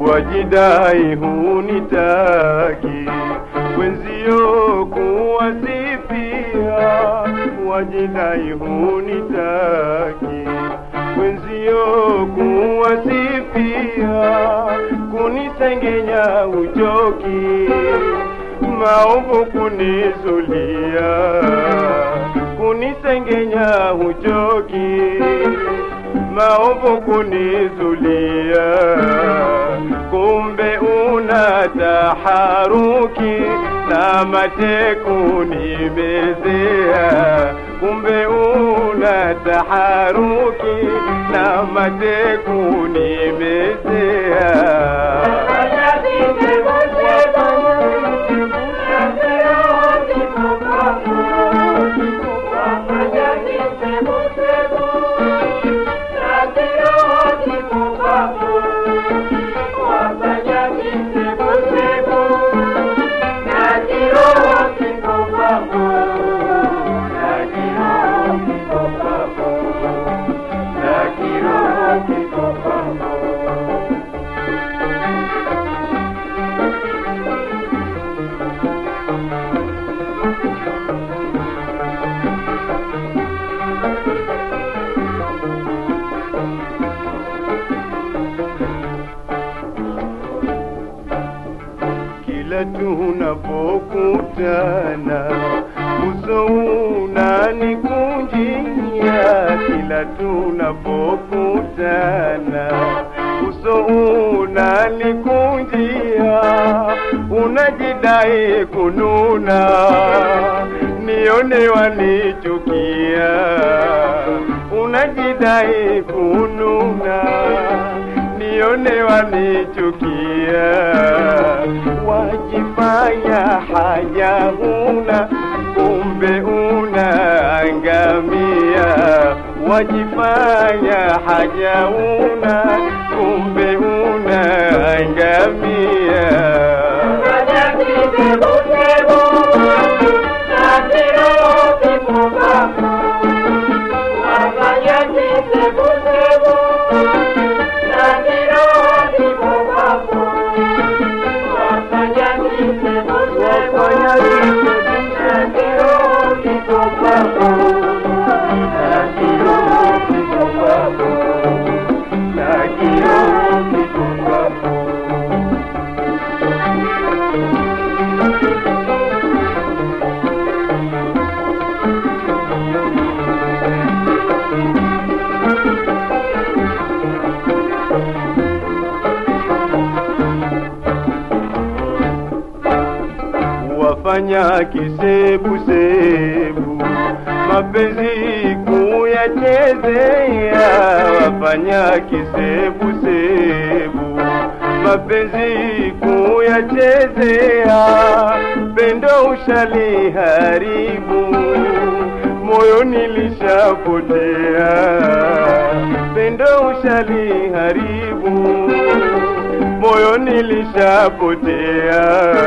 wajidai hunitaki, wenzio kuwasifia, wajidai hunitaki, wenzio kuwasifia, kunisengenya uchoki, maovu kunizulia, kunisengenya uchoki, maovu kunizulia, kumbe una taharuki na mateku nimezea, kumbe una taharuki na mateku nimezea. Kila tunapokutana uso unanikunjia, kila tunapokutana uso unanikunjia, unajidai kununa, nione wanichukia, unajidai kununa, nione wanichukia, wajifanya haja huna, kumbe unaangamia, wajifanya haja huna, kumbe unaangamia. Wafanya kisebu-sebu, mapenzi kuyachezea, wafanya kisebu-sebu, mapenzi kuyachezea, pendo ushaliharibu, moyo nilishapotea, pendo ushaliharibu, moyo nilishapotea,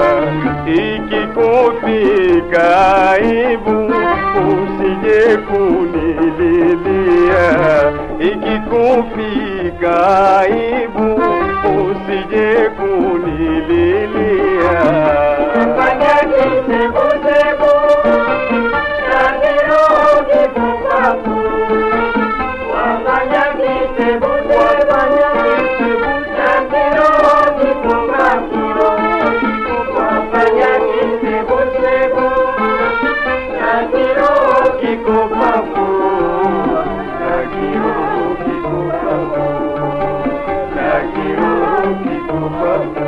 ikikufika aibu usije kunililia, ikikufika aibu usije kunililia. Fanya kisebu-sebu na niroge kukaku, wafanya kisebu-sebu na niroge kukaku, wafanya kisebu-sebu na niroge kukaku, na niroge kukaku, na niroge kukaku.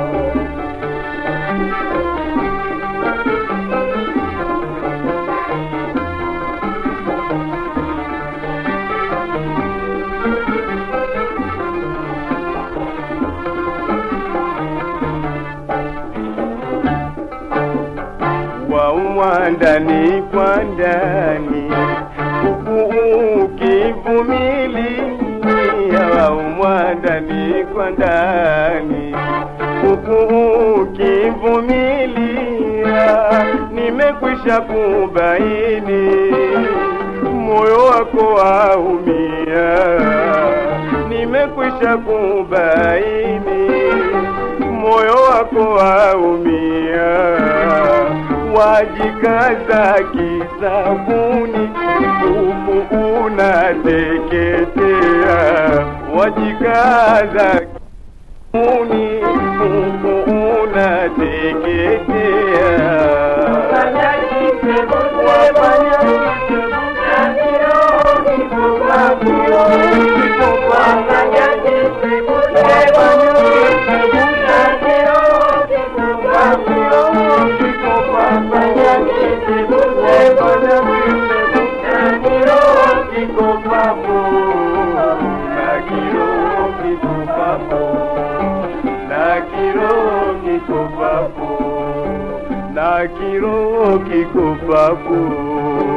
Waumwa ndani kwa ndani, huku ukivumilia, waumwa ndani kwa ndani, huku ukivumilia, nimekwisha kubaini moyo wako waumia, nimekwisha kubaini wako waumia, wajikaza kisabuni, huku unateketea. Wajikaza kisabuni, huku unateketea. Na kiro kiko papo.